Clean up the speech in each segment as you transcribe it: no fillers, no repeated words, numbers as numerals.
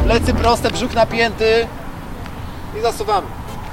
Plecy proste, brzuch napięty i zasuwamy.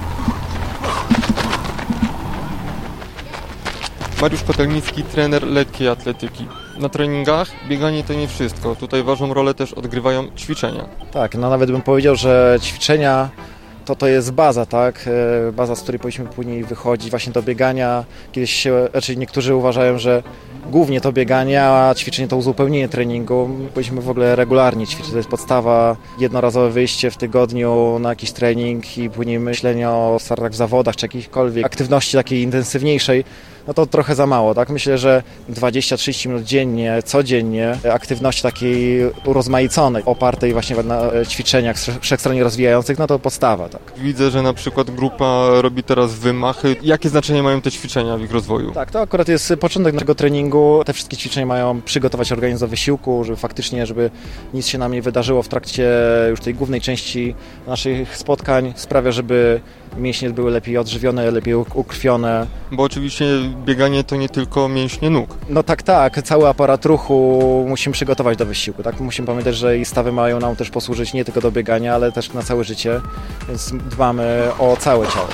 Mariusz Kotelnicki, trener lekkiej atletyki. Na treningach bieganie to nie wszystko. Tutaj ważną rolę też odgrywają ćwiczenia. Tak, no nawet bym powiedział, że ćwiczenia to jest baza, tak? Baza, z której powinniśmy później wychodzić właśnie do biegania. Raczej niektórzy uważają, że głównie to bieganie, a ćwiczenie to uzupełnienie treningu. Powinniśmy w ogóle regularnie ćwiczyć, to jest podstawa. Jednorazowe wyjście w tygodniu na jakiś trening i później myślenie o startach w zawodach czy jakiejkolwiek aktywności takiej intensywniejszej, no to trochę za mało, tak? Myślę, że 20-30 minut dziennie, codziennie aktywności takiej urozmaiconej, opartej właśnie na ćwiczeniach wszechstronnie rozwijających, no to podstawa, tak. Widzę, że na przykład grupa robi teraz wymachy. Jakie znaczenie mają te ćwiczenia w ich rozwoju? Tak, to akurat jest początek naszego treningu. Te wszystkie ćwiczenia mają przygotować organizm do wysiłku, żeby nic się nam nie wydarzyło w trakcie już tej głównej części naszych spotkań. Sprawia, żeby mięśnie były lepiej odżywione, lepiej ukrwione. Bo oczywiście bieganie to nie tylko mięśnie nóg. No tak, cały aparat ruchu musimy przygotować do wysiłku, tak? Musimy pamiętać, że i stawy mają nam też posłużyć nie tylko do biegania, ale też na całe życie, więc dbamy o całe ciało.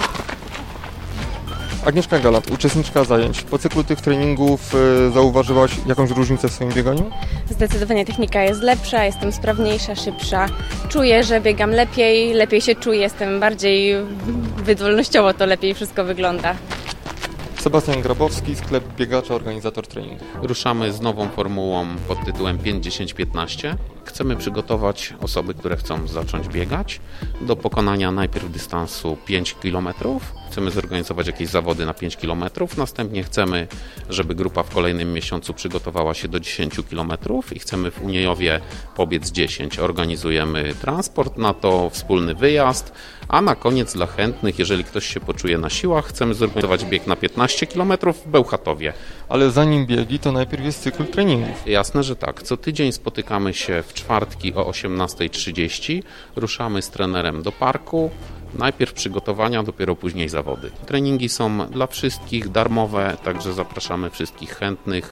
Agnieszka Galat, uczestniczka zajęć. Po cyklu tych treningów zauważyłaś jakąś różnicę w swoim bieganiu? Zdecydowanie technika jest lepsza, jestem sprawniejsza, szybsza. Czuję, że biegam lepiej się czuję, jestem bardziej wydolnościowo, to lepiej wszystko wygląda. Sebastian Grabowski, sklep biegacza, organizator treningu. Ruszamy z nową formułą pod tytułem 5-10-15. Chcemy przygotować osoby, które chcą zacząć biegać do pokonania najpierw dystansu 5 km. Chcemy zorganizować jakieś zawody na 5 km. Następnie chcemy, żeby grupa w kolejnym miesiącu przygotowała się do 10 km i chcemy w Uniejowie pobiec 10. Organizujemy transport na to, wspólny wyjazd, a na koniec dla chętnych, jeżeli ktoś się poczuje na siłach, chcemy zorganizować bieg na 15 km w Bełchatowie. Ale zanim biegi, to najpierw jest cykl treningów. Jasne, że tak. Co tydzień spotykamy się w czwartki o 18:30. Ruszamy z trenerem do parku. Najpierw przygotowania, dopiero później zawody. Treningi są dla wszystkich darmowe, także zapraszamy wszystkich chętnych.